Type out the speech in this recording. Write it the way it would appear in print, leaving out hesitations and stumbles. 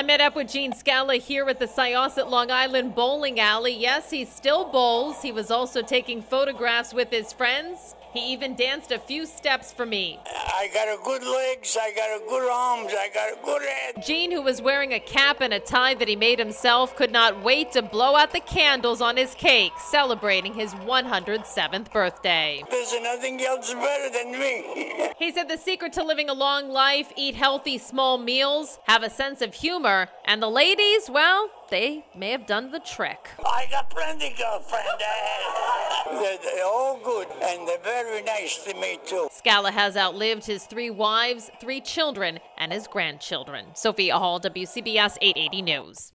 I met up with Gene Scala here at the Syosset Long Island Bowling Alley. Yes, he still bowls. He was also taking photographs with his friends. He even danced a few steps for me. I got a good legs, I got a good arms, I got a good head. Gene, who was wearing a cap and a tie that he made himself, could not wait to blow out the candles on his cake, celebrating his 107th birthday. There's nothing else better than me. He said the secret to living a long life: eat healthy small meals, have a sense of humor, and the ladies, well, they may have done the trick. I got plenty girlfriend. They're all good, and they're very nice to me, too. Scala has outlived his 3 wives, 3 children, and his grandchildren. Sophia Hall, WCBS 880 News.